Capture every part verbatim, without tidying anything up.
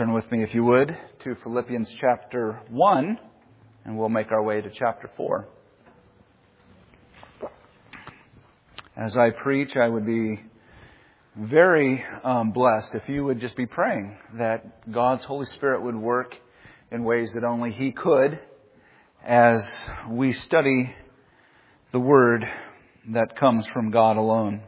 Turn with me, if you would, to Philippians chapter one, and we'll make our way to chapter four. As I preach, I would be very um, blessed if you would just be praying that God's Holy Spirit would work in ways that only He could as we study the Word that comes from God alone.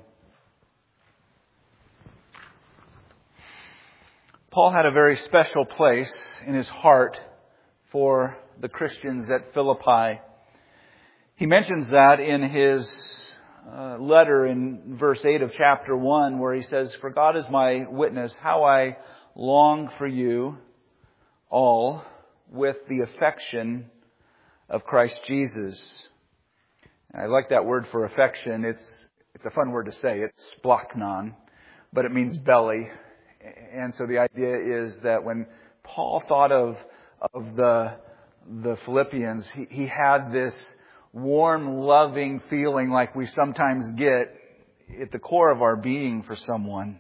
Paul had a very special place in his heart for the Christians at Philippi. He mentions that in his uh, letter in verse eight of chapter one, where he says, "For God is my witness, how I long for you all with the affection of Christ Jesus." And I like that word for affection. It's it's a fun word to say. It's splachnon, but it means belly. And so the idea is that when Paul thought of of the the Philippians, he, he had this warm, loving feeling like we sometimes get at the core of our being for someone.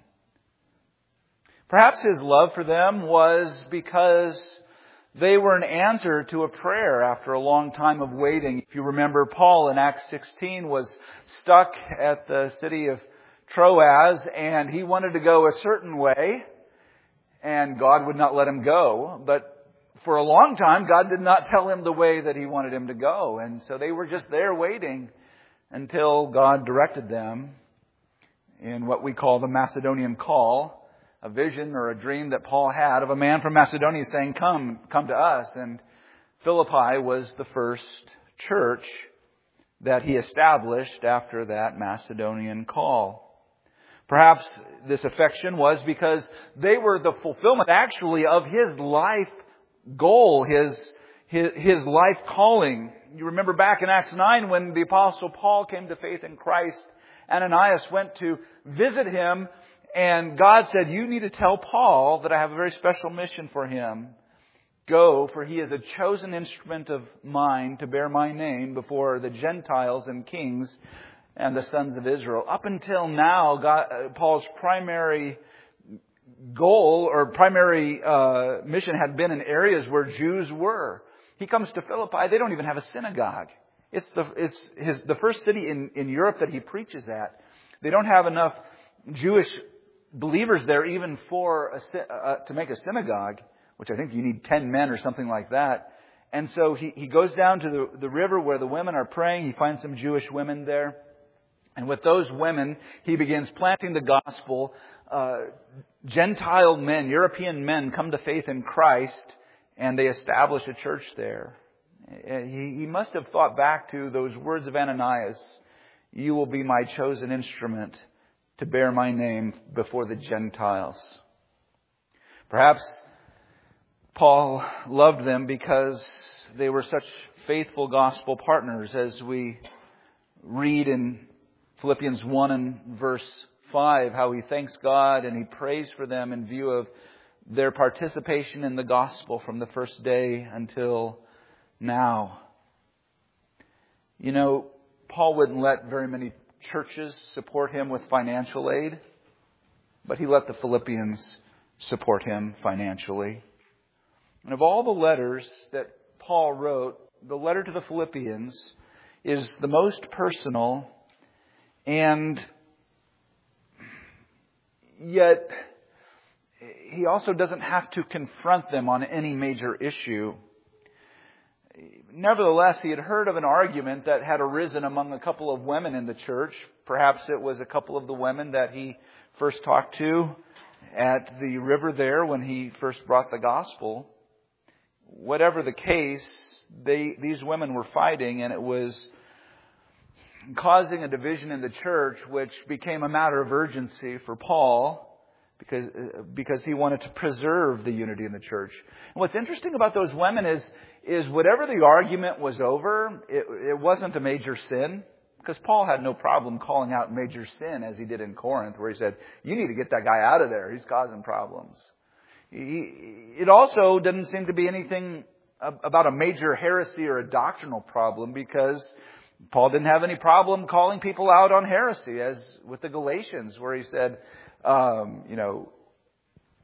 Perhaps his love for them was because they were an answer to a prayer after a long time of waiting. If you remember, Paul in Acts sixteen was stuck at the city of Troas, and he wanted to go a certain way, and God would not let him go. But for a long time, God did not tell him the way that He wanted him to go. And so they were just there waiting until God directed them in what we call the Macedonian call, a vision or a dream that Paul had of a man from Macedonia saying, come, come to us. And Philippi was the first church that he established after that Macedonian call. Perhaps this affection was because they were the fulfillment actually of his life goal, his, his, his life calling. You remember back in Acts nine when the Apostle Paul came to faith in Christ, Ananias went to visit him, and God said, "You need to tell Paul that I have a very special mission for him. Go, for he is a chosen instrument of mine to bear my name before the Gentiles and kings and the sons of Israel." Up until now, God, uh, Paul's primary goal or primary uh, mission had been in areas where Jews were. He comes to Philippi; they don't even have a synagogue. It's the it's his the first city in, in Europe that he preaches at. They don't have enough Jewish believers there even for a, uh, to make a synagogue, which I think you need ten men or something like that. And so he, he goes down to the, the river where the women are praying. He finds some Jewish women there. And with those women, he begins planting the gospel. Uh, Gentile men, European men come to faith in Christ, and they establish a church there. He, he must have thought back to those words of Ananias, "You will be my chosen instrument to bear my name before the Gentiles." Perhaps Paul loved them because they were such faithful gospel partners, as we read in Philippians one and verse five, how he thanks God and he prays for them in view of their participation in the gospel from the first day until now. You know, Paul wouldn't let very many churches support him with financial aid, but he let the Philippians support him financially. And of all the letters that Paul wrote, the letter to the Philippians is the most personal, and yet he also doesn't have to confront them on any major issue. Nevertheless, he had heard of an argument that had arisen among a couple of women in the church. Perhaps it was a couple of the women that he first talked to at the river there when he first brought the gospel. Whatever the case, they these women were fighting, and it was causing a division in the church, which became a matter of urgency for Paul because because he wanted to preserve the unity in the church. And what's interesting about those women is is whatever the argument was over, it, it wasn't a major sin, because Paul had no problem calling out major sin as he did in Corinth, where he said, "You need to get that guy out of there. He's causing problems." He, it also didn't seem to be anything about a major heresy or a doctrinal problem, because Paul didn't have any problem calling people out on heresy, as with the Galatians, where he said, um, you know,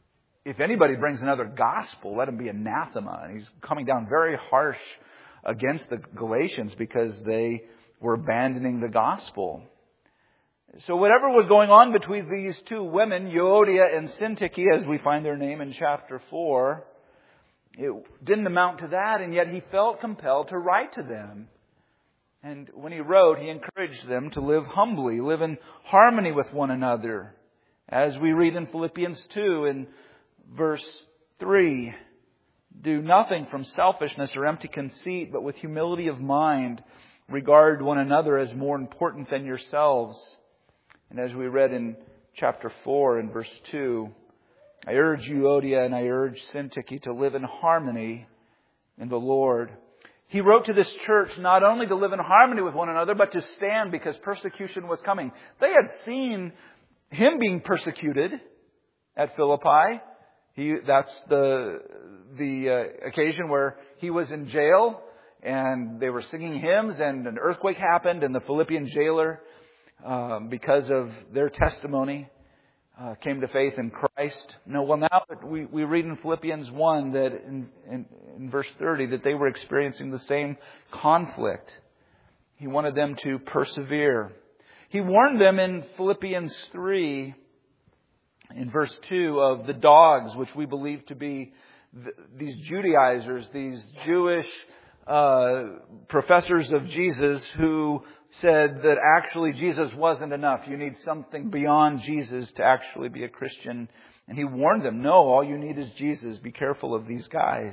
if anybody brings another gospel, let him be anathema. And he's coming down very harsh against the Galatians because they were abandoning the gospel. So whatever was going on between these two women, Euodia and Syntyche, as we find their name in chapter four, it didn't amount to that, and yet he felt compelled to write to them. And when he wrote, he encouraged them to live humbly, live in harmony with one another. As we read in Philippians two in verse three, do nothing from selfishness or empty conceit, but with humility of mind, regard one another as more important than yourselves. And as we read in chapter four in verse two, I urge Euodia and I urge Syntyche to live in harmony in the Lord. He wrote to this church not only to live in harmony with one another, but to stand because persecution was coming. They had seen him being persecuted at Philippi. He, that's the, the uh, occasion where he was in jail and they were singing hymns and an earthquake happened and the Philippian jailer, um, because of their testimony, Uh, came to faith in Christ. No, well now we, we read in Philippians one that in, in, in verse thirty that they were experiencing the same conflict. He wanted them to persevere. He warned them in Philippians three in verse two of the dogs, which we believe to be th- these Judaizers, these Jewish uh, professors of Jesus who said that actually Jesus wasn't enough. You need something beyond Jesus to actually be a Christian. And he warned them, no, all you need is Jesus. Be careful of these guys.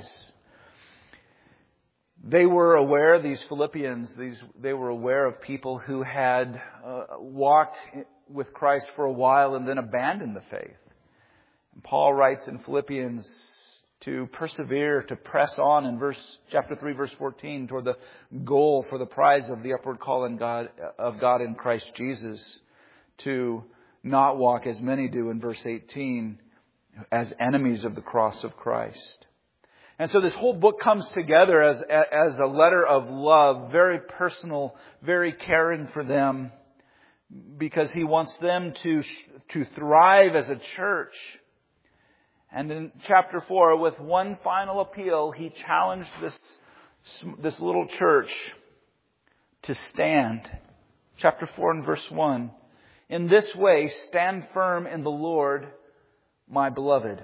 They were aware, these Philippians, these they were aware of people who had uh, walked with Christ for a while and then abandoned the faith. And Paul writes in Philippians to persevere, to press on in verse chapter three, verse fourteen, toward the goal for the prize of the upward call in God, of God in Christ Jesus, to not walk as many do in verse eighteen, as enemies of the cross of Christ. And so this whole book comes together as, as a letter of love, very personal, very caring for them, because he wants them to, to thrive as a church. And in chapter four, with one final appeal, he challenged this, this little church to stand. Chapter four and verse one. In this way, stand firm in the Lord, my beloved.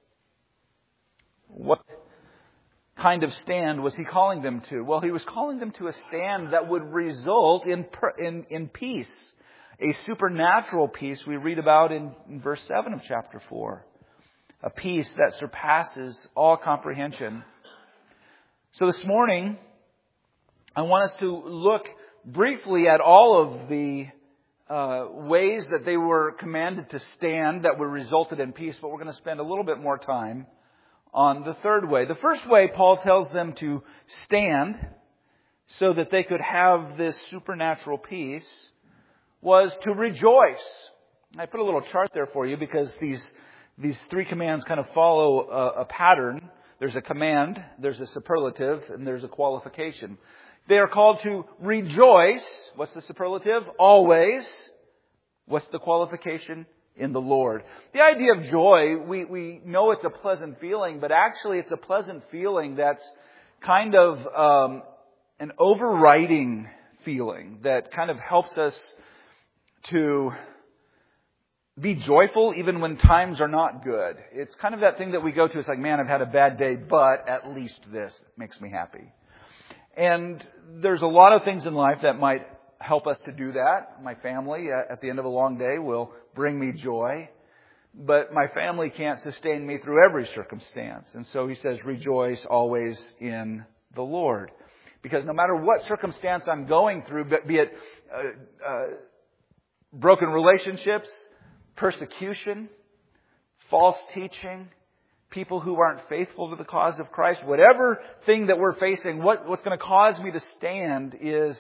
What kind of stand was he calling them to? Well, he was calling them to a stand that would result in, in, in peace. A supernatural peace we read about in, in verse seven of chapter four. A peace that surpasses all comprehension. So this morning, I want us to look briefly at all of the uh, ways that they were commanded to stand that were resulted in peace, but we're going to spend a little bit more time on the third way. The first way, Paul tells them to stand so that they could have this supernatural peace, was to rejoice. I put a little chart there for you because these These three commands kind of follow a, a pattern. There's a command, there's a superlative, and there's a qualification. They are called to rejoice. What's the superlative? Always. What's the qualification? In the Lord. The idea of joy, we, we know it's a pleasant feeling, but actually it's a pleasant feeling that's kind of um, an overriding feeling that kind of helps us to be joyful even when times are not good. It's kind of that thing that we go to. It's like, man, I've had a bad day, but at least this makes me happy. And there's a lot of things in life that might help us to do that. My family, at the end of a long day, will bring me joy. But my family can't sustain me through every circumstance. And so he says, rejoice always in the Lord. Because no matter what circumstance I'm going through, be it uh, uh, broken relationships, persecution, false teaching, people who aren't faithful to the cause of Christ, whatever thing that we're facing, what, what's going to cause me to stand is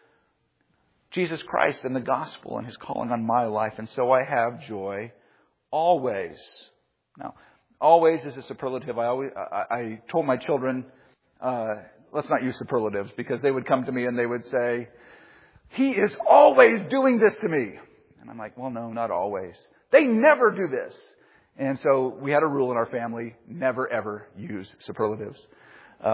Jesus Christ and the gospel and His calling on my life. And so I have joy always. Now, always is a superlative. I always, I, I told my children, uh, let's not use superlatives, because they would come to me and they would say, he is always doing this to me. And I'm like, well, no, not always. They never do this. And so we had a rule in our family, never ever use superlatives. Uh,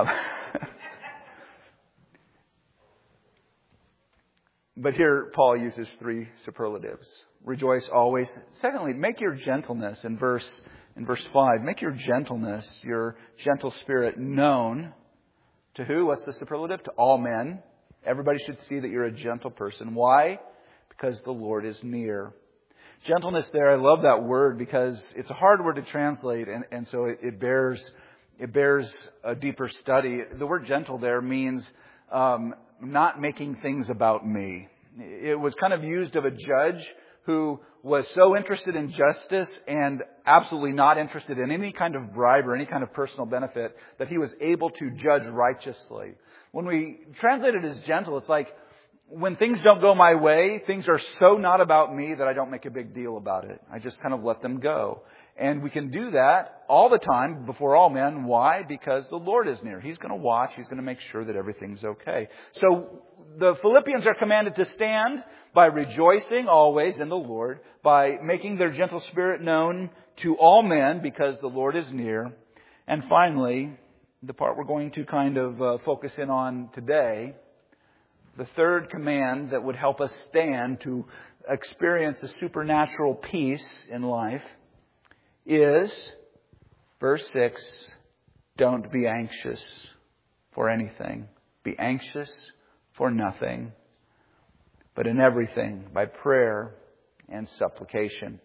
but here Paul uses three superlatives. Rejoice always. Secondly, make your gentleness in verse in verse five. Make your gentleness, your gentle spirit known to who? What's the superlative? To all men. Everybody should see that you're a gentle person. Why? Because the Lord is near. Gentleness there, I love that word because it's a hard word to translate, and, and so it, it bears it bears a deeper study. The word gentle there means um, not making things about me. It was kind of used of a judge who was so interested in justice and absolutely not interested in any kind of bribe or any kind of personal benefit that he was able to judge righteously. When we translate it as gentle, it's like when things don't go my way, things are so not about me that I don't make a big deal about it. I just kind of let them go. And we can do that all the time before all men. Why? Because the Lord is near. He's going to watch. He's going to make sure that everything's okay. So the Philippians are commanded to stand by rejoicing always in the Lord, by making their gentle spirit known to all men because the Lord is near. And finally, the part we're going to kind of uh, focus in on today, the third command that would help us stand to experience a supernatural peace in life is, verse six, don't be anxious for anything. Be anxious for nothing, but in everything, by prayer and supplication.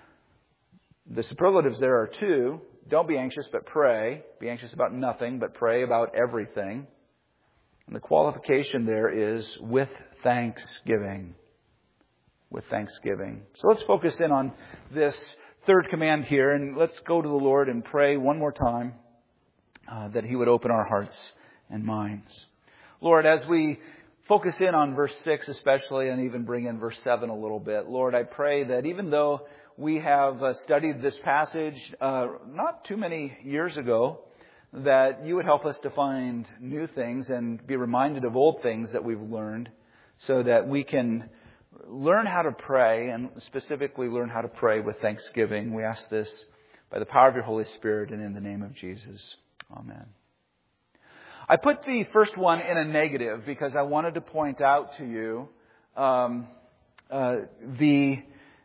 The superlatives there are two. Don't be anxious, but pray. Be anxious about nothing, but pray about everything. And the qualification there is with thanksgiving. With thanksgiving. So let's focus in on this third command here, and let's go to the Lord and pray one more time uh, that He would open our hearts and minds. Lord, as we focus in on verse six especially, and even bring in verse seven a little bit, Lord, I pray that even though we have uh, studied this passage uh, not too many years ago, that you would help us to find new things and be reminded of old things that we've learned so that we can learn how to pray, and specifically learn how to pray with thanksgiving. We ask this by the power of your Holy Spirit and in the name of Jesus. Amen. I put the first one in a negative because I wanted to point out to you um, uh, the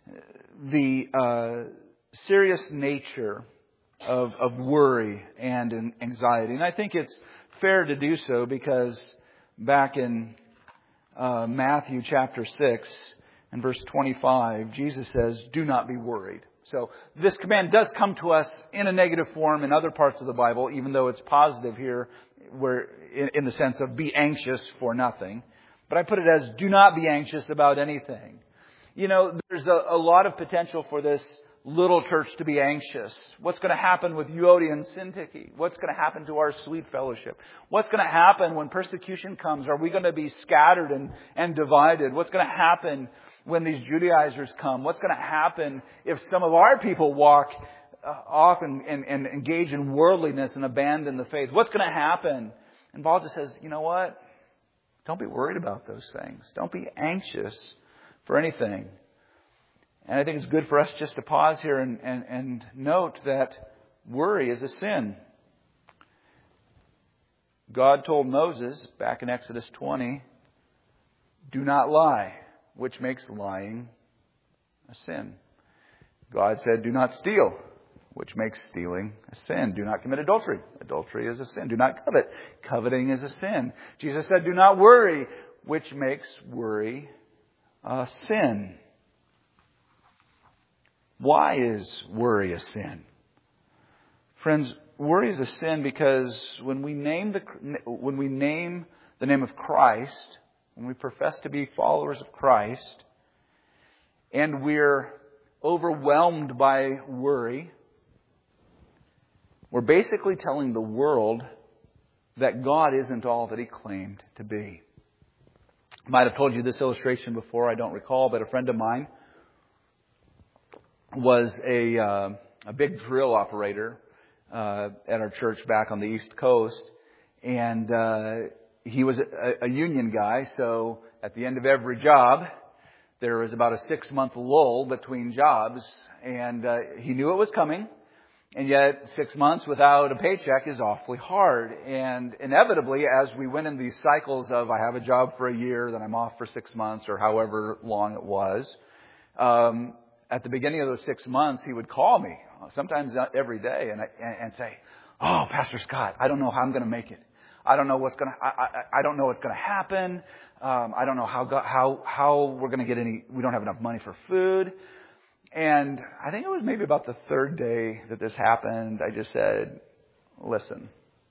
the uh, serious nature of, of worry and anxiety. And I think it's fair to do so because back in uh, Matthew chapter six and verse twenty-five, Jesus says, do not be worried. So this command does come to us in a negative form in other parts of the Bible, even though it's positive here where in, in the sense of be anxious for nothing. But I put it as do not be anxious about anything. You know, there's a, a lot of potential for this little church to be anxious. What's going to happen with Euodia and Syntyche? What's going to happen to our sweet fellowship? What's going to happen when persecution comes? Are we going to be scattered and, and divided? What's going to happen when these Judaizers come? What's going to happen if some of our people walk uh, off and, and, and engage in worldliness and abandon the faith? What's going to happen? And Paul just says, you know what? Don't be worried about those things. Don't be anxious for anything. And I think it's good for us just to pause here and, and, and note that worry is a sin. God told Moses back in Exodus twenty, do not lie, which makes lying a sin. God said, do not steal, which makes stealing a sin. Do not commit adultery. Adultery is a sin. Do not covet. Coveting is a sin. Jesus said, do not worry, which makes worry a sin. Why is worry a sin? Friends, worry is a sin because when we name the when we name the name of Christ, when we profess to be followers of Christ, and we're overwhelmed by worry, we're basically telling the world that God isn't all that He claimed to be. I might have told you this illustration before, I don't recall, but a friend of mine was a uh, a big drill operator uh, at our church back on the East Coast, and uh, he was a, a union guy. So at the end of every job, there was about a six-month lull between jobs, and uh, he knew it was coming. And yet, six months without a paycheck is awfully hard. And inevitably, as we went in these cycles of I have a job for a year, then I'm off for six months, or however long it was, um, at the beginning of those six months, he would call me, sometimes every day, and, and, and say, "Oh, Pastor Scott, I don't know how I'm going to make it. I don't know what's going to. I, I, I don't know what's going to happen. Um, I don't know how how how we're going to get any. We don't have enough money for food." And I think it was maybe about the third day that this happened. I just said, "Listen,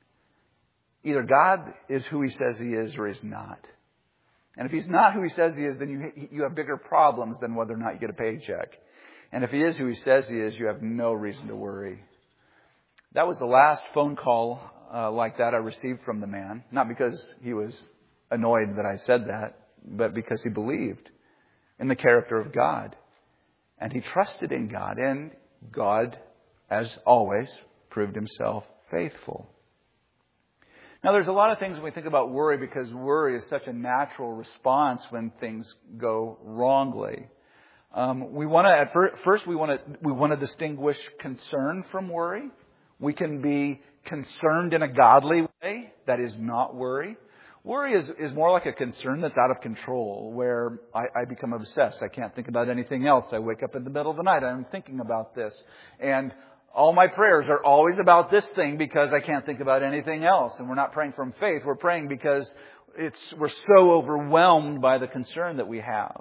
either God is who He says He is, or He's not. And if He's not who He says He is, then you you have bigger problems than whether or not you get a paycheck. And if He is who He says He is, you have no reason to worry." That was the last phone call uh, like that I received from the man. Not because he was annoyed that I said that, but because he believed in the character of God. And he trusted in God. And God, as always, proved Himself faithful. Now, there's a lot of things when we think about worry, because worry is such a natural response when things go wrongly. Um, we want to, at fir- first, we want to we want to distinguish concern from worry. We can be concerned in a godly way, that is not worry. Worry is, is more like a concern that's out of control, where I, I become obsessed. I can't think about anything else. I wake up in the middle of the night, I'm thinking about this. And all my prayers are always about this thing because I can't think about anything else. And we're not praying from faith. We're praying because it's we're so overwhelmed by the concern that we have.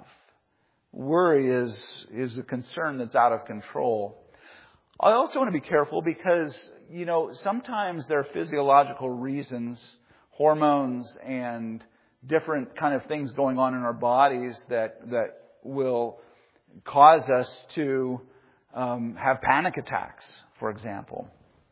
Worry is, is a concern that's out of control. I also want to be careful because, you know, sometimes there are physiological reasons, hormones and different kind of things going on in our bodies that that will cause us to um, have panic attacks, for example.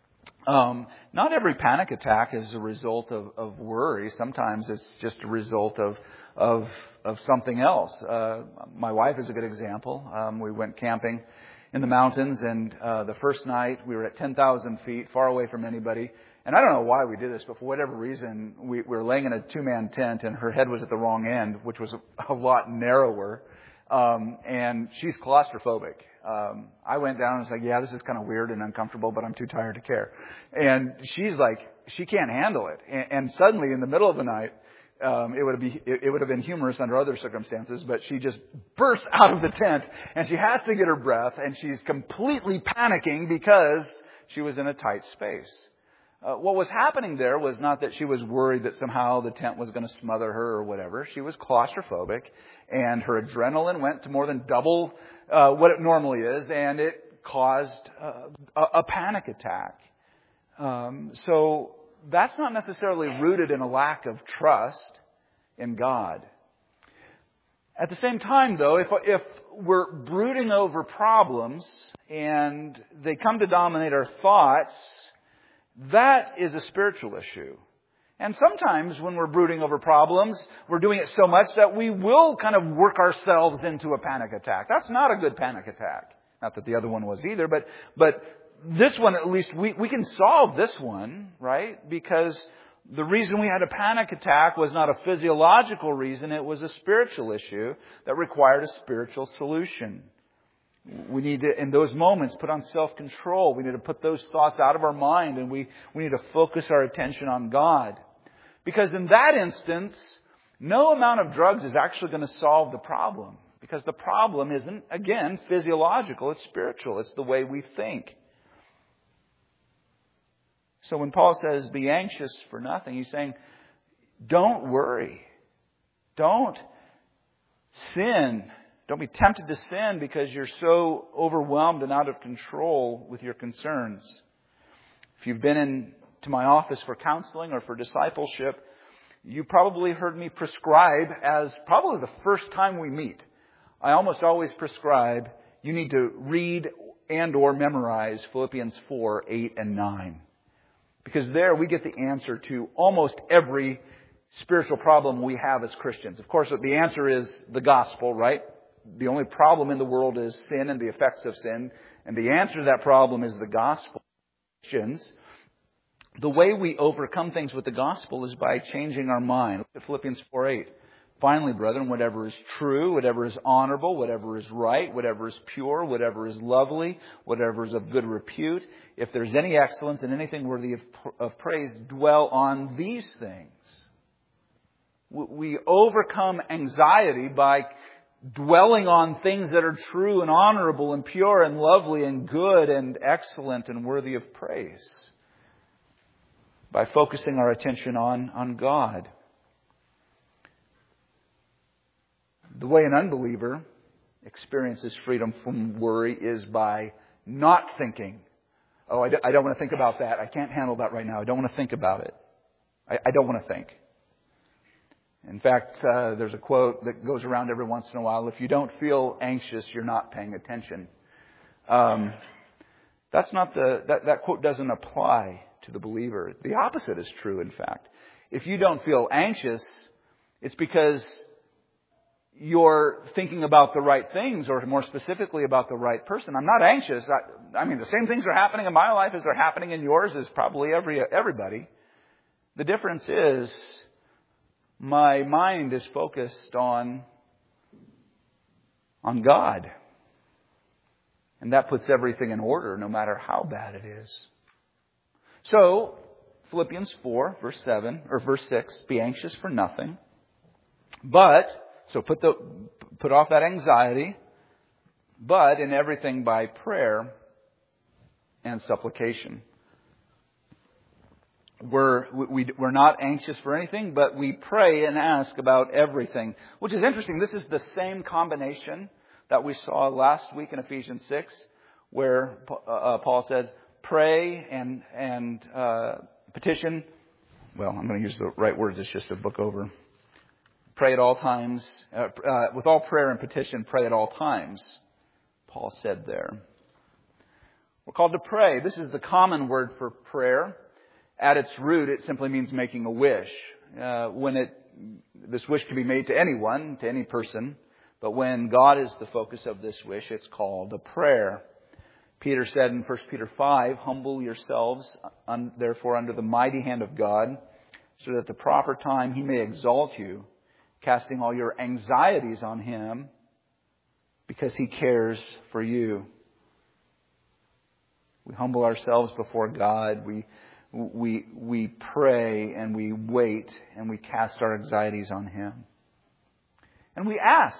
Um, not every panic attack is a result of, of worry. Sometimes it's just a result of of of something else. Uh, my wife is a good example. Um, we went camping in the mountains, and uh, the first night we were at ten thousand feet, far away from anybody. And I don't know why we did this, but for whatever reason, we, we were laying in a two-man tent, and her head was at the wrong end, which was a, a lot narrower. Um, and she's claustrophobic. Um, I went down and was like, yeah, this is kind of weird and uncomfortable, but I'm too tired to care. And she's like, she can't handle it. And, and suddenly, in the middle of the night, Um, it would be it, it would have been humorous under other circumstances, but she just bursts out of the tent and she has to get her breath, and she's completely panicking because she was in a tight space. Uh, what was happening there was not that she was worried that somehow the tent was going to smother her or whatever. She was claustrophobic, and her adrenaline went to more than double uh, what it normally is, and it caused uh, a, a panic attack. Um, so. That's not necessarily rooted in a lack of trust in God. At the same time, though, if, if we're brooding over problems and they come to dominate our thoughts, that is a spiritual issue. And sometimes when we're brooding over problems, we're doing it so much that we will kind of work ourselves into a panic attack. That's not a good panic attack. Not that the other one was either, but but this one, at least, we, we can solve this one, right? Because the reason we had a panic attack was not a physiological reason. It was a spiritual issue that required a spiritual solution. We need to, in those moments, put on self-control. We need to put those thoughts out of our mind, and we, we need to focus our attention on God. Because in that instance, no amount of drugs is actually going to solve the problem. Because the problem isn't, again, physiological. It's spiritual. It's the way we think. So when Paul says, be anxious for nothing, he's saying, don't worry. Don't sin. Don't be tempted to sin because you're so overwhelmed and out of control with your concerns. If you've been into my office for counseling or for discipleship, you probably heard me prescribe, as probably the first time we meet, I almost always prescribe, you need to read and or memorize Philippians four, eight, and nine. Because there we get the answer to almost every spiritual problem we have as Christians. Of course, the answer is the gospel, right? The only problem in the world is sin and the effects of sin. And the answer to that problem is the gospel. Christians, the way we overcome things with the gospel is by changing our mind. Look at Philippians four eight. Finally, brethren, whatever is true, whatever is honorable, whatever is right, whatever is pure, whatever is lovely, whatever is of good repute, if there's any excellence and anything worthy of, of praise, dwell on these things. We overcome anxiety by dwelling on things that are true and honorable and pure and lovely and good and excellent and worthy of praise. By focusing our attention on, on God. The way an unbeliever experiences freedom from worry is by not thinking, oh, I don't want to think about that. I can't handle that right now. I don't want to think about it. I, I don't want to think. In fact, uh, there's a quote that goes around every once in a while. If you don't feel anxious, you're not paying attention. Um, that's not the, that, that quote doesn't apply to the believer. The opposite is true, in fact. If you don't feel anxious, it's because you're thinking about the right things, or more specifically about the right person. I'm not anxious. I, I mean, the same things are happening in my life as they're happening in yours, as probably every everybody. The difference is my mind is focused on, on God. And that puts everything in order, no matter how bad it is. So, Philippians four, verse seven, or verse six, be anxious for nothing. But, so put the put off that anxiety, but in everything by prayer and supplication. We're, we, we're not anxious for anything, but we pray and ask about everything. Which is interesting. This is the same combination that we saw last week in Ephesians six, where uh, Paul says, pray and, and uh, petition. Well, I'm going to use the right words. It's just a book over. Pray at all times. Uh, uh, with all prayer and petition, pray at all times. Paul said there. We're called to pray. This is the common word for prayer. At its root, it simply means making a wish. Uh, when it, this wish can be made to anyone, to any person, but when God is the focus of this wish, it's called a prayer. Peter said in First Peter five, humble yourselves, un, therefore, under the mighty hand of God, so that at the proper time He may exalt you, casting all your anxieties on Him, because He cares for you. We humble ourselves before God. We We we pray and we wait and we cast our anxieties on Him. And we ask.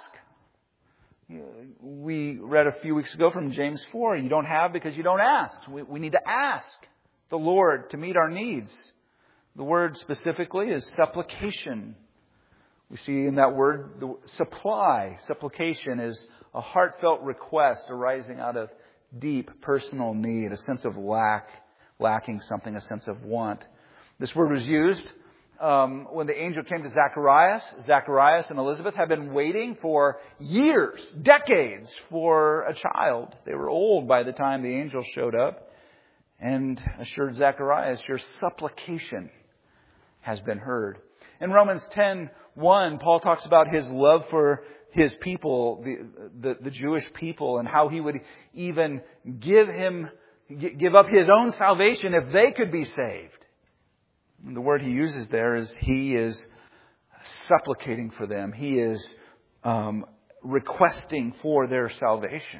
We read a few weeks ago from James four, you don't have because you don't ask. We, we need to ask the Lord to meet our needs. The word specifically is supplication. We see in that word the supply. Supplication is a heartfelt request arising out of deep personal need, a sense of lack. Lacking something, a sense of want. This word was used um, when the angel came to Zacharias. Zacharias and Elizabeth had been waiting for years, decades, for a child. They were old by the time the angel showed up and assured Zacharias, your supplication has been heard. In Romans ten one, Paul talks about his love for his people, the, the, the Jewish people, and how he would even give him Give up His own salvation if they could be saved. And the word he uses there is He is supplicating for them. He is um, requesting for their salvation.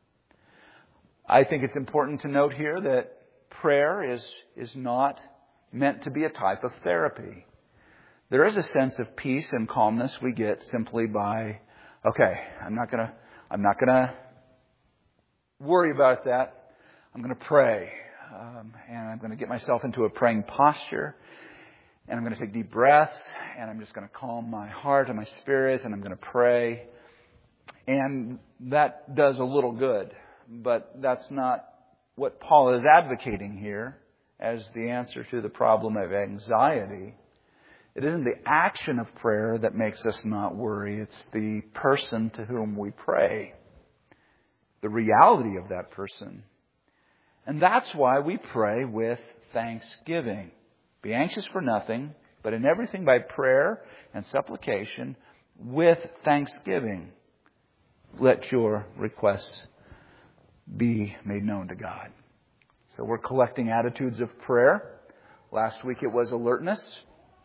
I think it's important to note here that prayer is, is not meant to be a type of therapy. There is a sense of peace and calmness we get simply by, okay, I'm not gonna, I'm not gonna worry about that. I'm going to pray, um, and I'm going to get myself into a praying posture, and I'm going to take deep breaths, and I'm just going to calm my heart and my spirit, and I'm going to pray. And that does a little good, but that's not what Paul is advocating here as the answer to the problem of anxiety. It isn't the action of prayer that makes us not worry. It's the person to whom we pray, the reality of that person. And that's why we pray with thanksgiving. Be anxious for nothing, but in everything by prayer and supplication with thanksgiving. Let your requests be made known to God. So we're collecting attitudes of prayer. Last week it was alertness.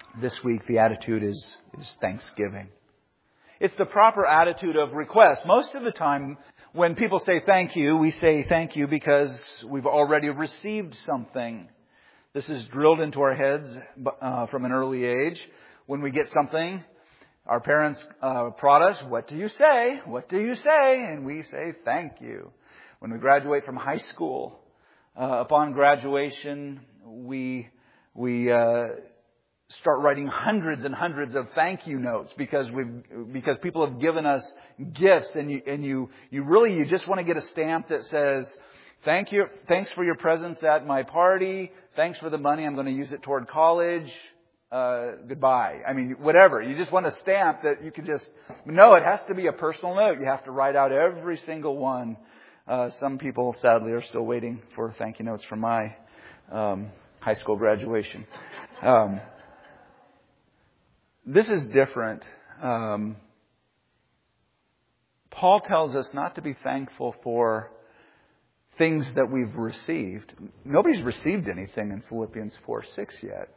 This week, the attitude is, is thanksgiving. It's the proper attitude of request. Most of the time, when people say thank you, we say thank you because we've already received something. This is drilled into our heads uh, from an early age. When we get something, our parents uh, prod us, what do you say? What do you say? And we say thank you. When we graduate from high school, uh, upon graduation, we we uh, start writing hundreds and hundreds of thank you notes because we because people have given us gifts, and you and you you really you just want to get a stamp that says thank you, thanks for your presence at my party, thanks for the money, I'm going to use it toward college. Uh, goodbye. I mean, whatever. You just want a stamp that you could just... No, it has to be a personal note. You have to write out every single one. Uh, some people, sadly, are still waiting for thank you notes from my um, high school graduation. Um, this is different. Um, Paul tells us not to be thankful for things that we've received. Nobody's received anything in Philippians four six yet.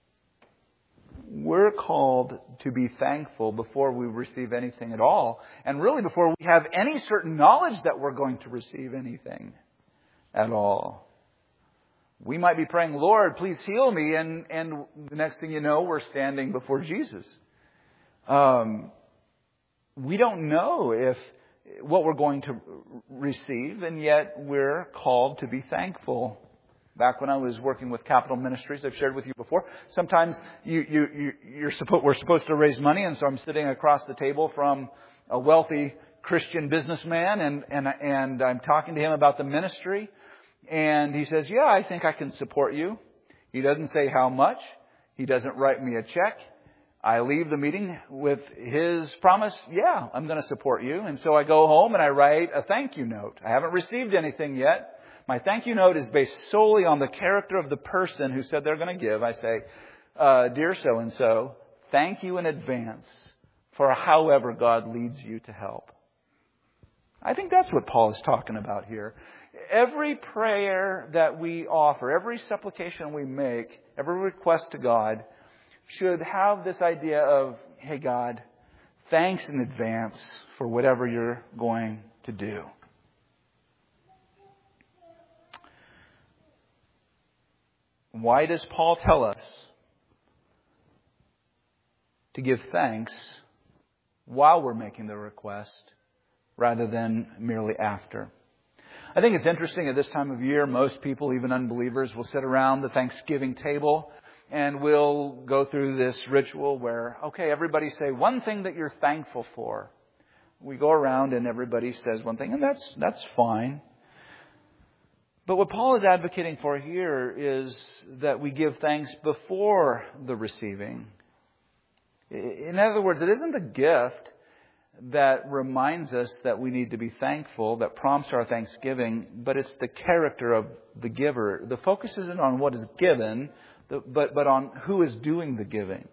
We're called to be thankful before we receive anything at all. And really before we have any certain knowledge that we're going to receive anything at all. We might be praying, Lord, please heal me. And, and the next thing you know, we're standing before Jesus. Um, we don't know if what we're going to receive, and yet we're called to be thankful. Back when I was working with Capital Ministries, I've shared with you before, sometimes you, you, you, you're supposed, we're supposed to raise money, and so I'm sitting across the table from a wealthy Christian businessman, and, and, and I'm talking to him about the ministry, and he says, yeah, I think I can support you. He doesn't say how much. He doesn't write me a check. I leave the meeting with his promise, yeah, I'm going to support you. And so I go home and I write a thank you note. I haven't received anything yet. My thank you note is based solely on the character of the person who said they're going to give. I say, uh, dear so-and-so, thank you in advance for however God leads you to help. I think that's what Paul is talking about here. Every prayer that we offer, every supplication we make, every request to God should have this idea of, hey God, thanks in advance for whatever you're going to do. Why does Paul tell us to give thanks while we're making the request rather than merely after? I think it's interesting at this time of year, most people, even unbelievers, will sit around the Thanksgiving table and we'll go through this ritual where, okay, everybody say one thing that you're thankful for. We go around and everybody says one thing, and that's that's fine. But what Paul is advocating for here is that we give thanks before the receiving. In other words, it isn't the gift that reminds us that we need to be thankful, that prompts our thanksgiving, but it's the character of the giver. The focus isn't on what is given, but, but on who is doing the giving.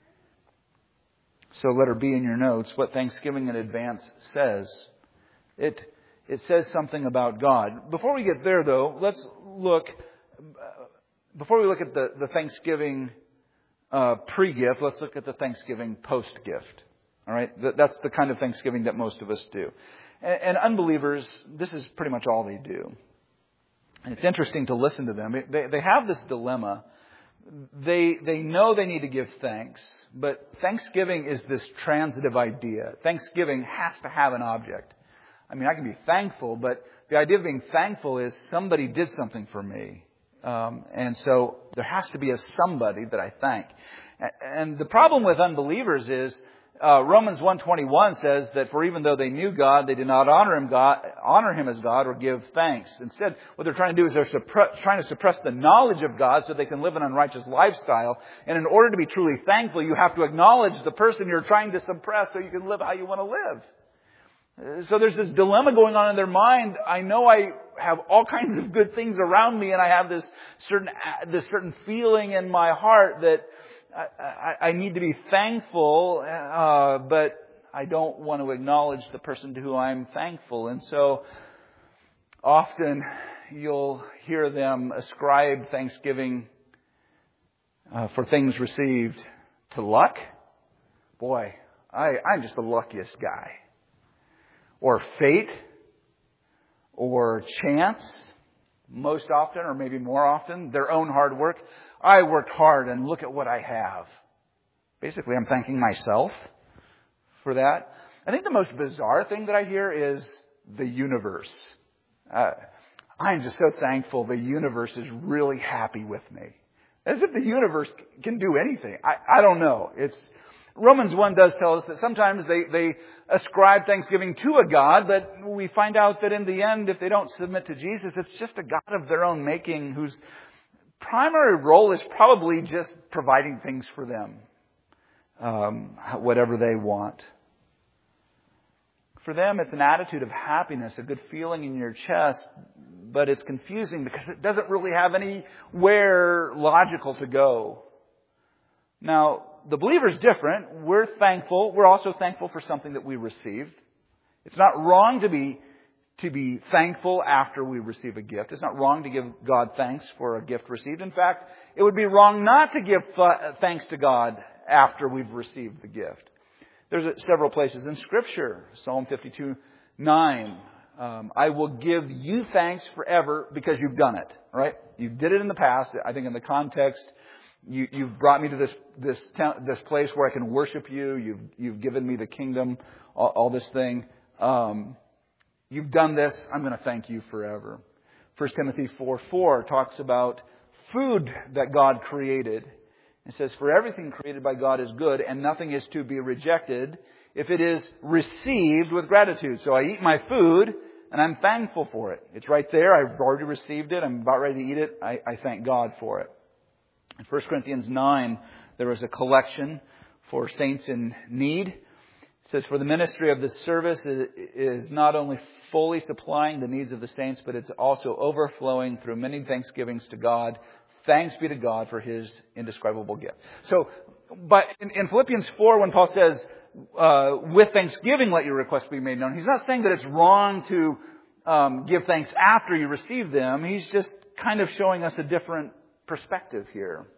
So letter B in your notes, what thanksgiving in advance says. It It says something about God. Before we get there, though, let's look, before we look at the, the Thanksgiving uh, pre-gift, let's look at the Thanksgiving post-gift. All right? That's the kind of Thanksgiving that most of us do. And, and unbelievers, this is pretty much all they do. And it's interesting to listen to them. They, they have this dilemma. They, they know they need to give thanks, but Thanksgiving is this transitive idea. Thanksgiving has to have an object. I mean, I can be thankful, but the idea of being thankful is somebody did something for me. Um, and so there has to be a somebody that I thank. And the problem with unbelievers is uh, Romans one twenty-one says that for even though they knew God, they did not honor him, God, honor him as God or give thanks. Instead, what they're trying to do is they're suppre- trying to suppress the knowledge of God so they can live an unrighteous lifestyle. And in order to be truly thankful, you have to acknowledge the person you're trying to suppress so you can live how you want to live. So there's this dilemma going on in their mind. I know I have all kinds of good things around me, and I have this certain this certain feeling in my heart that I, I, I need to be thankful, uh, but I don't want to acknowledge the person to whom I'm thankful. And so often you'll hear them ascribe thanksgiving uh, for things received to luck. Boy, I, I'm just the luckiest guy. Or fate. Or chance. Most often, or maybe more often, their own hard work. I worked hard and look at what I have. Basically, I'm thanking myself for that. I think the most bizarre thing that I hear is the universe. Uh, I'm just so thankful the universe is really happy with me. As if the universe can do anything. I, I don't know. It's Romans one does tell us that sometimes they, they ascribe thanksgiving to a God, but we find out that in the end, if they don't submit to Jesus, it's just a God of their own making whose primary role is probably just providing things for them. Um, whatever they want. For them, it's an attitude of happiness, a good feeling in your chest, but it's confusing because it doesn't really have anywhere logical to go. Now, the believer's different. We're thankful. We're also thankful for something that we received. It's not wrong to be to be thankful after we receive a gift. It's not wrong to give God thanks for a gift received. In fact, it would be wrong not to give thanks to God after we've received the gift. There's several places in Scripture. Psalm fifty-two nine. Um, I will give you thanks forever because you've done it. Right? You did it in the past. I think in the context, you, you've brought me to this this this place where I can worship you. You've you've given me the kingdom. All, all this thing. Um, you've done this. I'm going to thank you forever. First Timothy four four talks about food that God created. It says, for everything created by God is good, and nothing is to be rejected if it is received with gratitude. So I eat my food, and I'm thankful for it. It's right there. I've already received it. I'm about ready to eat it. I, I thank God for it. In First Corinthians nine, there is a collection for saints in need. It says, for the ministry of this service is not only fully supplying the needs of the saints, but it's also overflowing through many thanksgivings to God. Thanks be to God for His indescribable gift. So, but in, in Philippians four, when Paul says, uh, with thanksgiving let your requests be made known, he's not saying that it's wrong to um, give thanks after you receive them. He's just kind of showing us a different perspective here.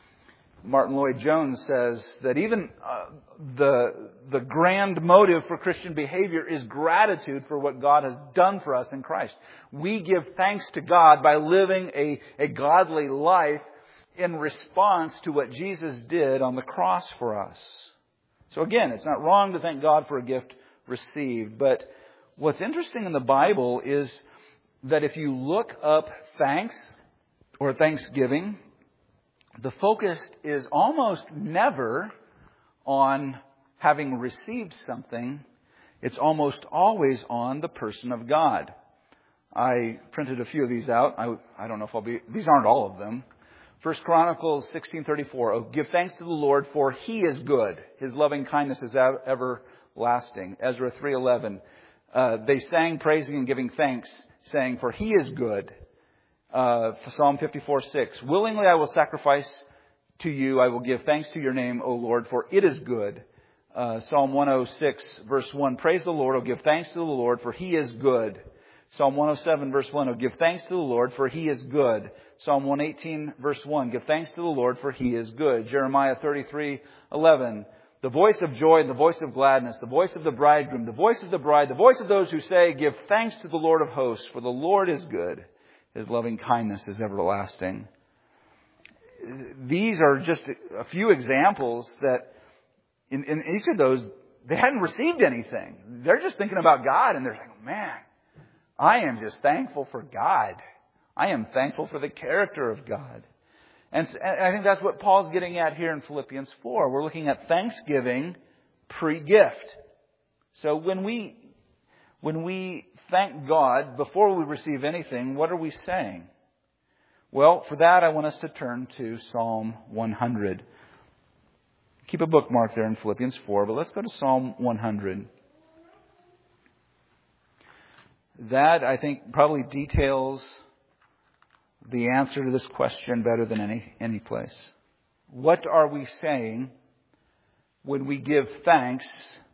Martin Lloyd-Jones says that even uh, the the grand motive for Christian behavior is gratitude for what God has done for us in Christ. We give thanks to God by living a, a godly life in response to what Jesus did on the cross for us. So again, it's not wrong to thank God for a gift received. But what's interesting in the Bible is that if you look up thanks or thanksgiving, the focus is almost never on having received something. It's almost always on the person of God. I printed a few of these out. I, I don't know if I'll be... These aren't all of them. First Chronicles sixteen thirty-four. Oh, give thanks to the Lord, for He is good. His loving kindness is everlasting. Ezra three eleven. Uh, they sang praising and giving thanks, saying, for He is good. Uh, Psalm fifty-four six. Willingly I will sacrifice to you. I will give thanks to your name, O Lord, for it is good. Uh, Psalm one oh six verse one. Praise the Lord. Oh, give thanks to the Lord, for He is good. Psalm one oh seven verse one. Oh, give thanks to the Lord, for He is good. Psalm one eighteen verse one. Give thanks to the Lord, for He is good. Jeremiah thirty-three eleven. The voice of joy and the voice of gladness, the voice of the bridegroom, the voice of the bride, the voice of those who say, give thanks to the Lord of hosts, for the Lord is good. His loving kindness is everlasting. These are just a few examples that in, in each of those, they hadn't received anything. They're just thinking about God and they're like, man, I am just thankful for God. I am thankful for the character of God. And, and I think that's what Paul's getting at here in Philippians four. We're looking at thanksgiving pre-gift. So when we, when we thank God before we receive anything, what are we saying? Well, for that, I want us to turn to Psalm one hundred. Keep a bookmark there in Philippians four, but let's go to Psalm one hundred. That, I think, probably details the answer to this question better than any, any place. What are we saying when we give thanks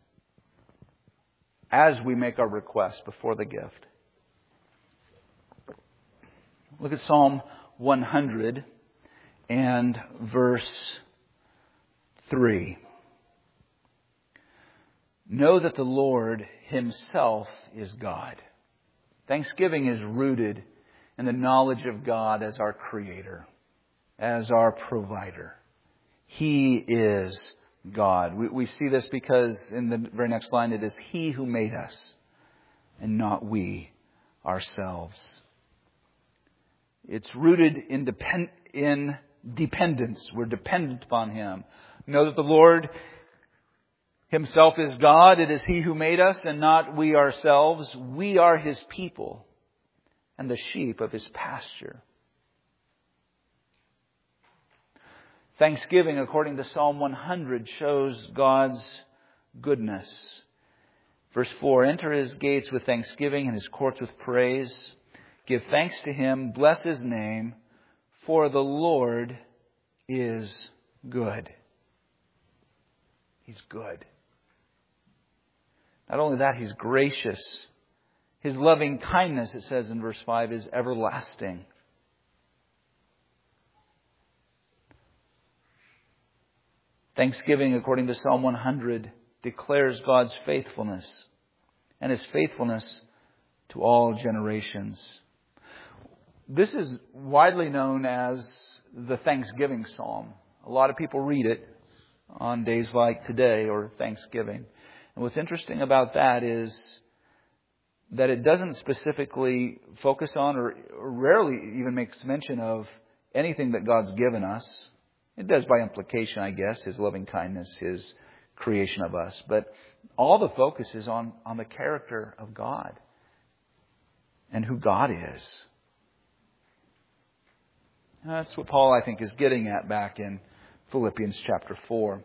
as we make our request before the gift? Look at Psalm one hundred and verse three. Know that the Lord Himself is God. Thanksgiving is rooted in the knowledge of God as our Creator, as our provider. He is God. We, we see this because in the very next line it is He who made us and not we ourselves. It's rooted in, depend, in dependence. We're dependent upon Him. Know that the Lord Himself is God. It is He who made us and not we ourselves. We are His people and the sheep of His pasture. Thanksgiving, according to Psalm one hundred, shows God's goodness. Verse four, enter His gates with thanksgiving and His courts with praise. Give thanks to Him, bless His name, for the Lord is good. He's good. Not only that, He's gracious. His loving kindness, it says in verse five, is everlasting. Thanksgiving, according to Psalm one hundred, declares God's faithfulness and His faithfulness to all generations. This is widely known as the Thanksgiving Psalm. A lot of people read it on days like today or Thanksgiving. And what's interesting about that is that it doesn't specifically focus on or rarely even makes mention of anything that God's given us. It does by implication, I guess, His loving kindness, His creation of us. But all the focus is on, on the character of God and who God is. That's what Paul, I think, is getting at back in Philippians chapter four.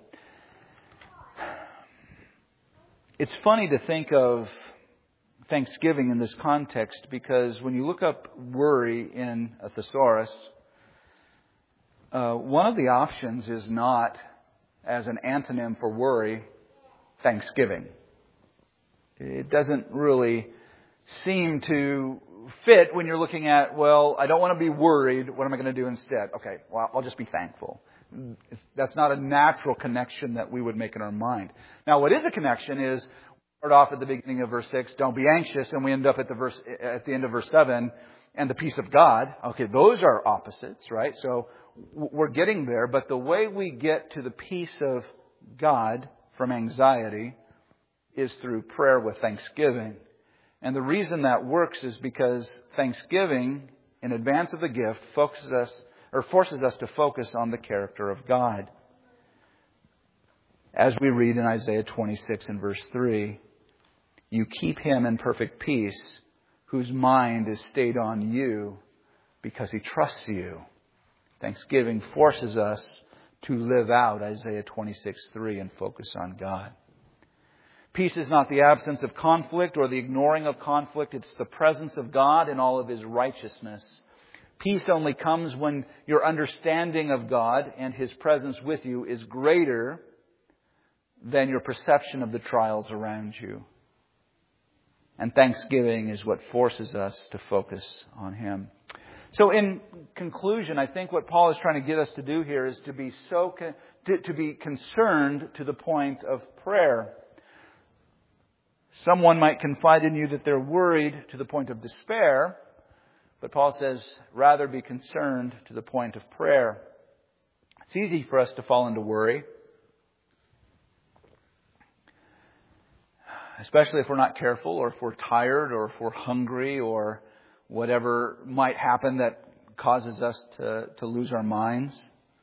It's funny to think of Thanksgiving in this context because when you look up worry in a thesaurus, uh, one of the options is not, as an antonym for worry, Thanksgiving. It doesn't really seem to fit when you're looking at, well, I don't want to be worried. What am I going to do instead? Okay, well, I'll just be thankful. It's, that's not a natural connection that we would make in our mind. Now, what is a connection is, we start off at the beginning of verse six, don't be anxious, and we end up at the verse at the end of verse seven, and the peace of God. Okay, those are opposites, right? So we're getting there, but the way we get to the peace of God from anxiety is through prayer with thanksgiving. And the reason that works is because thanksgiving, in advance of the gift, focuses us or forces us to focus on the character of God. As we read in Isaiah twenty-six and verse three, you keep him in perfect peace, whose mind is stayed on you because he trusts you. Thanksgiving forces us to live out Isaiah twenty-six three and focus on God. Peace is not the absence of conflict or the ignoring of conflict. It's the presence of God in all of His righteousness. Peace only comes when your understanding of God and His presence with you is greater than your perception of the trials around you. And thanksgiving is what forces us to focus on Him. So in conclusion, I think what Paul is trying to get us to do here is to be so con- to, to be concerned to the point of prayer. Someone might confide in you that they're worried to the point of despair, but Paul says, rather be concerned to the point of prayer. It's easy for us to fall into worry, especially if we're not careful, or if we're tired, or if we're hungry, or whatever might happen that causes us to, to lose our minds.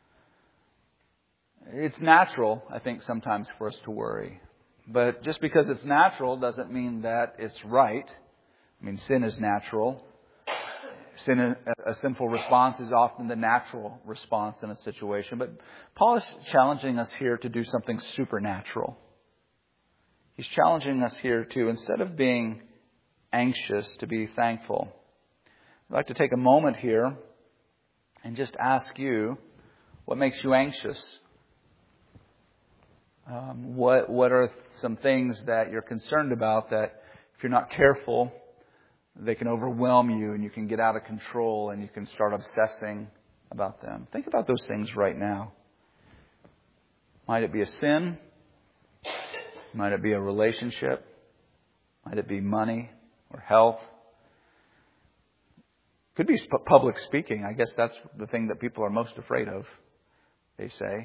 It's natural, I think, sometimes for us to worry. But just because it's natural doesn't mean that it's right. I mean, sin is natural. Sin, a sinful response is often the natural response in a situation. But Paul is challenging us here to do something supernatural. He's challenging us here to, instead of being anxious, to be thankful. I'd like to take a moment here and just ask you, what makes you anxious? Um, what what are some things that you're concerned about that if you're not careful, they can overwhelm you and you can get out of control and you can start obsessing about them? Think about those things right now. Might it be a sin? Might it be a relationship? Might it be money or health? Could be public speaking. I guess that's the thing that people are most afraid of, they say.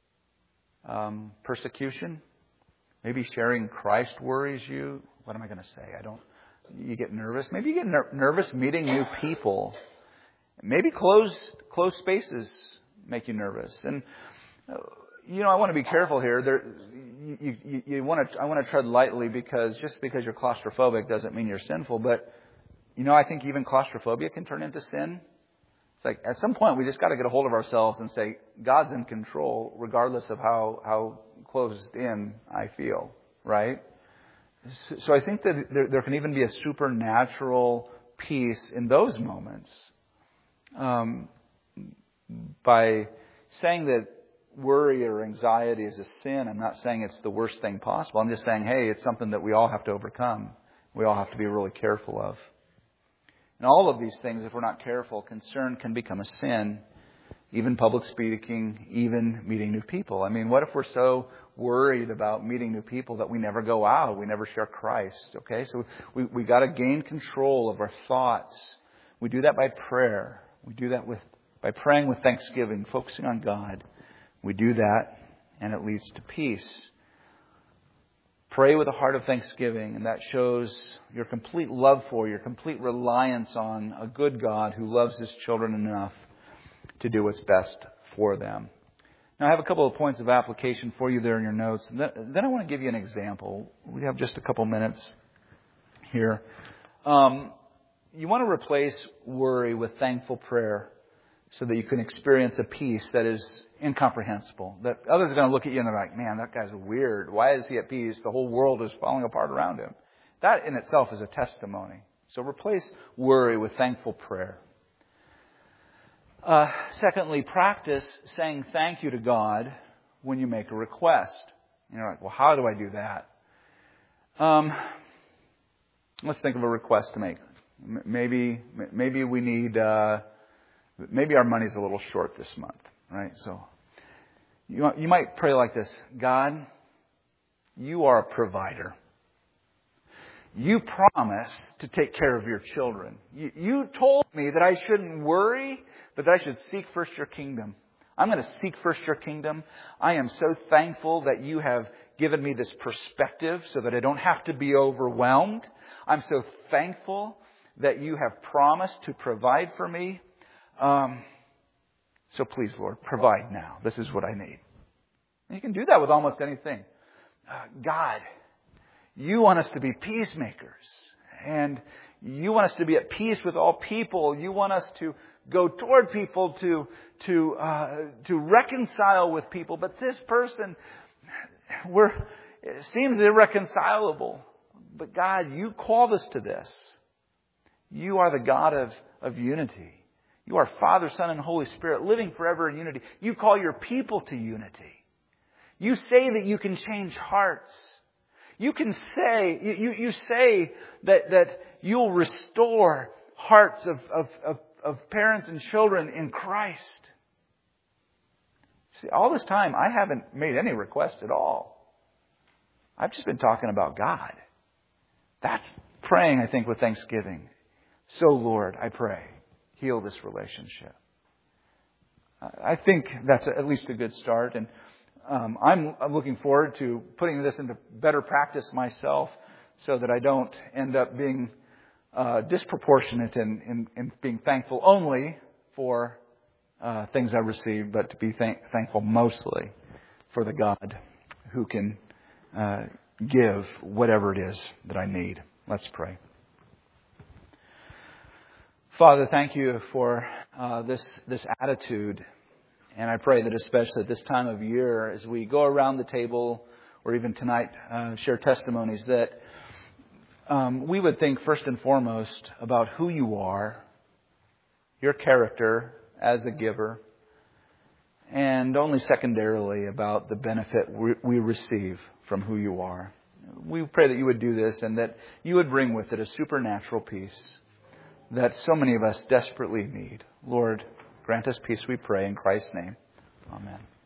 Um, persecution? Maybe sharing Christ worries you. What am I going to say? I don't. You get nervous. Maybe you get ner- nervous meeting new people. Maybe closed closed spaces make you nervous. And uh, you know, I want to be careful here. There, you, you, you want to. I want to tread lightly because just because you're claustrophobic doesn't mean you're sinful. But you know, I think even claustrophobia can turn into sin. It's like at some point we just got to get a hold of ourselves and say God's in control, regardless of how how closed in I feel. Right. So I think that there, there can even be a supernatural peace in those moments. Um, by saying that worry or anxiety is a sin, I'm not saying it's the worst thing possible. I'm just saying, hey, it's something that we all have to overcome. We all have to be really careful of. And all of these things, if we're not careful, concern can become a sin. Even public speaking, even meeting new people. I mean, what if we're so worried about meeting new people that we never go out, we never share Christ? Okay, so we we got to gain control of our thoughts. We do that by prayer. We do that with by praying with thanksgiving, focusing on God. We do that, and it leads to peace. Pray with a heart of thanksgiving, and that shows your complete love for, your complete reliance on a good God who loves His children enough to do what's best for them. Now, I have a couple of points of application for you there in your notes. And then I want to give you an example. We have just a couple minutes here. Um, you want to replace worry with thankful prayer so that you can experience a peace that is incomprehensible. That others are going to look at you and they're like, man, that guy's weird. Why is he at peace? The whole world is falling apart around him. That in itself is a testimony. So replace worry with thankful prayer. Uh, secondly, practice saying thank you to God when you make a request. You're like, well, how do I do that? Um, let's think of a request to make. Maybe, maybe we need, uh, maybe our money's a little short this month, right? So you, you might pray like this: God, you are a provider. You promised to take care of your children. You, you told me that I shouldn't worry, but that I should seek first your kingdom. I'm going to seek first your kingdom. I am so thankful that you have given me this perspective so that I don't have to be overwhelmed. I'm so thankful that you have promised to provide for me. Um, so please, Lord, provide now. This is what I need. And you can do that with almost anything. Uh, God, you want us to be peacemakers, and you want us to be at peace with all people. You want us to go toward people, to to uh, to reconcile with people. But this person, we're it seems irreconcilable. But God, you called us to this. You are the God of, of unity. You are Father, Son, and Holy Spirit, living forever in unity. You call your people to unity. You say that you can change hearts. You can say, you, you say that, that you'll restore hearts of, of, of, of parents and children in Christ. See, all this time, I haven't made any request at all. I've just been talking about God. That's praying, I think, with thanksgiving. So, Lord, I pray, heal this relationship. I think that's at least a good start. And Um, I'm looking forward to putting this into better practice myself so that I don't end up being uh, disproportionate in, in, in being thankful only for uh, things I receive, but to be thank- thankful mostly for the God who can uh, give whatever it is that I need. Let's pray. Father, thank you for uh, this this attitude. And I pray that especially at this time of year, as we go around the table, or even tonight, uh, share testimonies, that um, we would think first and foremost about who you are, your character as a giver, and only secondarily about the benefit we, we receive from who you are. We pray that you would do this and that you would bring with it a supernatural peace that so many of us desperately need. Lord, grant us peace, we pray, in Christ's name. Amen.